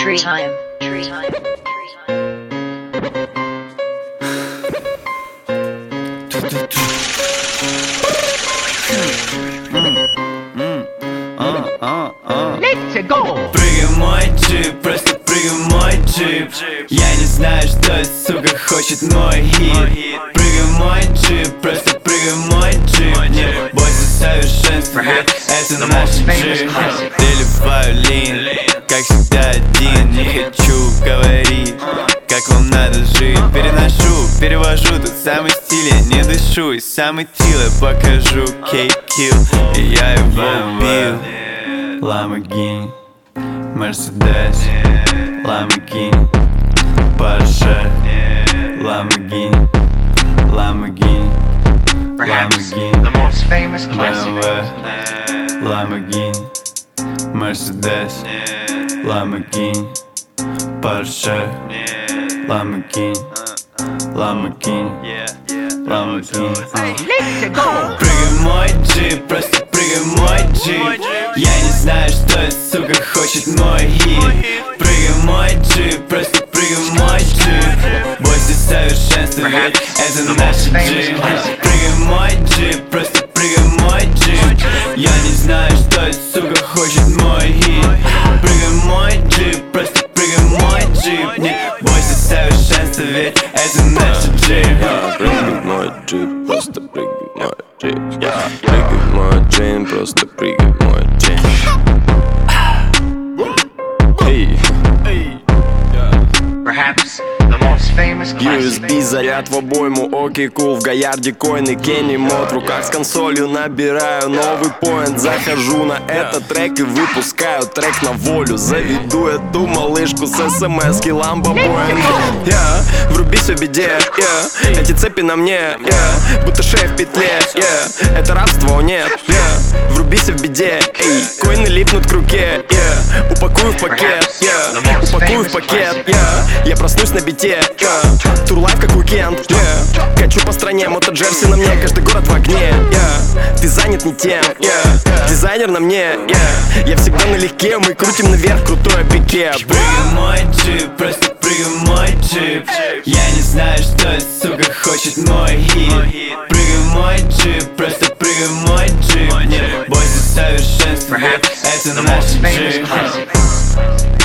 Tree time. Tree time. Let's go! Прыгай мой джип, просто прыгай мой джип. Я не знаю, что сука хочет мой хит. Прыгай мой джип, просто прыгай мой джип. Не бойся совершенства, ведь это наш джип. Телефаю лин, как всегда один. Не хочу говорить, как вам надо жить. Переношу, перевожу тот самый стиль. Я не дышу, и самый тил я покажу K-Kill, и я его убил. Lamborghini, Mercedes, Lamborghini, Porsche, Lamborghini, Lamborghini, Lamborghini, The most famous classic. BMW, Lamborghini, Mercedes, Lamborghini, Porsche, Lamborghini, Lamborghini, Lamborghini. Let's go! Прыгай мой джип, просто прыгай мой джип. Я не знаю, что сука хочет мой хит. Прыгай мой джип, просто прыгай мой джип. Бойся совершенства, ведь это наш джип. Прыгай мой джип, просто прыгай мой джип. Я не знаю, что сука хочет мой хит. Прыгай мой джип, просто прыгай мой джип. Не бойся совершенства, ведь это наш джип. Прыгай мой джип, просто прыгай мой джип. Прыгай мой джип, просто прыгай мой джип. Эй, Perhaps the most famous classic. USB заряд в обойму, окей, кул. В Гаярде коины, Кенни мод. В руках с консолью набираю новый поинт. Захожу на этот трек и выпускаю трек на волю. Заведу эту малышку с смс-ки Lambo Boeing. Вруби себе беде, эти цепи на мне, будто шея в петле, это рабство, о нет, вруби себе в беде, эй, коины липнут к руке, упакую в пакет, упакую в пакет, я проснусь на бите, турлайф как уикенд, качу по стране, мото-джерси на мне, каждый город в огне, ты занят не тем, дизайнер на мне, я всегда налегке, мы крутим наверх крутое пике. Прыгай мой джип, просто прыгай мой джип. Я не знаю, что сука хочет мой хит. Прыгай мой джип, просто прыгай мой джип. Не бойся совершенства, ведь это наш джип.